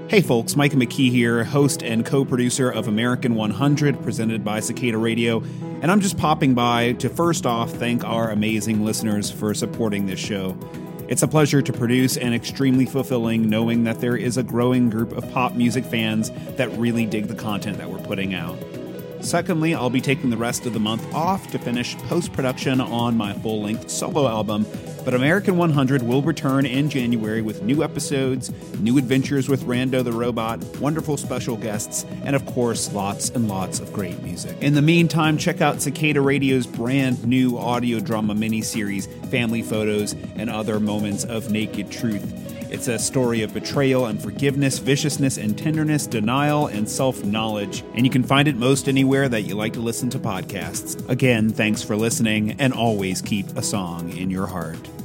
Hey folks, Micah McKee here, host and co-producer of American 100, presented by Cicada Radio, and I'm just popping by to first off thank our amazing listeners for supporting this show. It's a pleasure to produce and extremely fulfilling knowing that there is a growing group of pop music fans that really dig the content that we're putting out. Secondly, I'll be taking the rest of the month off to finish post-production on my full-length solo album, but American 100 will return in January with new episodes, new adventures with Rando the Robot, wonderful special guests, and of course, lots and lots of great music. In the meantime, check out Cicada Radio's brand new audio drama miniseries, Family Photos and Other Moments of Naked Truth. It's a story of betrayal and forgiveness, viciousness and tenderness, denial and self-knowledge, and you can find it most anywhere that you like to listen to podcasts. Again, thanks for listening, and always keep a song in your heart.